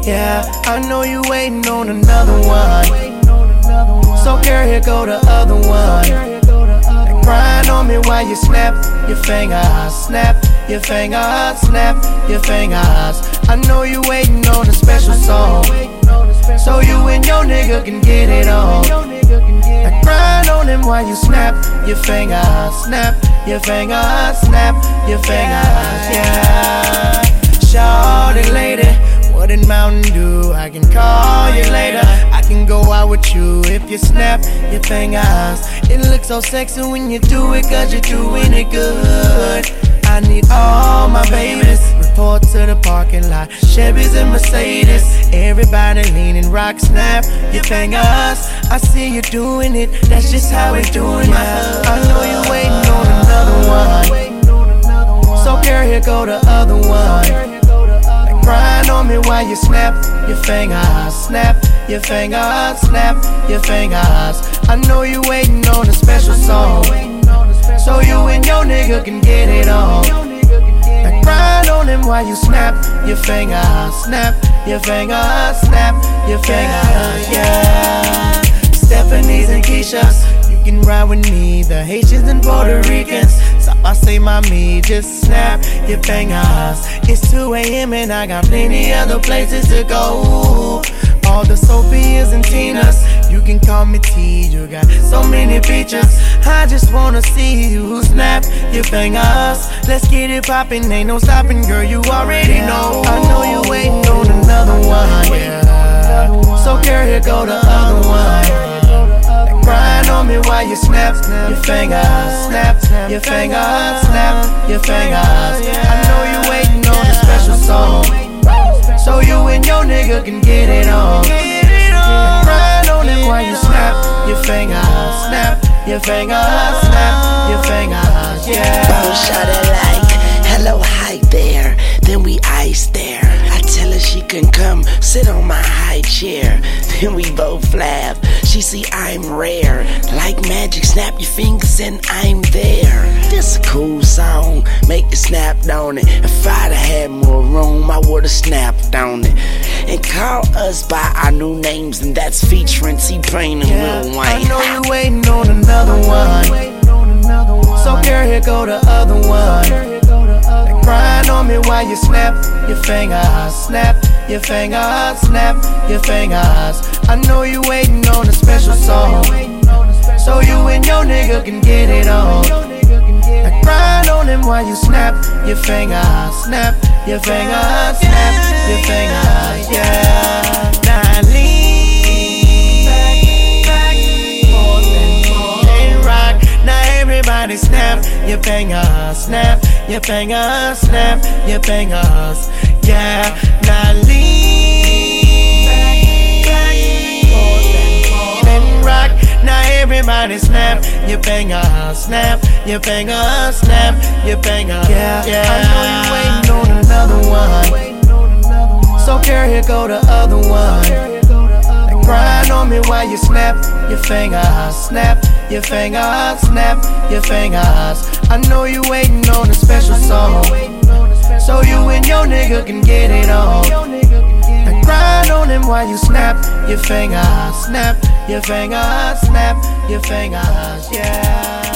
Yeah, I know you waiting on another one. So girl, here go the other one. And crying on me while you snap your fingers, snap your fingers, snap your fingers. I know you waiting on a special song, so you and your nigga can get it on. And crying on him while you snap your fingers, snap your fingers, snap your fingers. Yeah, shawty lady, what did Mountain Dew? I can call you later. I can go out with you if you snap your fingers. It looks so sexy when you do it, cause you're doing it good. I need all my babies. Report to the parking lot, Chevys and Mercedes. Everybody leaning, rock, snap your fingers. I see you doing it, that's just how we doing it. I know you're waiting on another one. So girl, here go the other one. Crying on me while you snap your fingers, snap your fingers, snap your fingers. I know you waiting on a special song, so you and your nigga can get it on. And crying on him while you snap your fingers, snap your fingers, snap your fingers. Yeah, Stephanies and Keishas, you can ride with me. The Haitians and Puerto Ricans, so I say mommy, just snap your fingers. It's 2 a.m. and I got plenty other places to go. All the Sophias and Tinas, you can call me T, you got so many features. I just wanna see you snap your fingers. Let's get it poppin', ain't no stopping, girl, you already know. I know you waiting on another one, yeah. So girl, here go the other one. Crying on me while you snap your fingers, snap your fingers, snap your fingers. I know you waiting on a special song, so you and your nigga can get it on. Crying on it while you snap your fingers, snap your fingers, snap your fingers. Yeah. Bro, shot it like, hello, hi there. Then we ice there. I tell her she can come sit on my high chair. Then we both laugh. She see I'm rare. Like magic, snap your fingers and I'm there. This a cool song, make you snap on it. If I'd had more room, I would've snapped on it. And call us by our new names, and that's featuring T-Pain and Lil Wayne. I know you waiting on another one, so girl, here go the other one. Crying on me while you snap your fingers, snap your fingers, snap your fingers. I know you waiting on a special song, so you and your nigga can get it on. And crying on him while you snap your fingers, snap your fingers, snap your fingers. Yeah, now lean and rock. Now everybody snap your fingers, snap your fingers, snap your fingers. Yeah, now lean and rock. Now everybody snap your fingers, snap your fingers, snap your fingers. Yeah, I know you waiting on another one, so girl, here go the other one. And crying on me while you snap your fingers, snap your fingers, snap your fingers. I know you waiting on a special song, so you and your nigga can get it on. And crying on him while you snap your fingers, snap your fingers, snap your fingers. Yeah.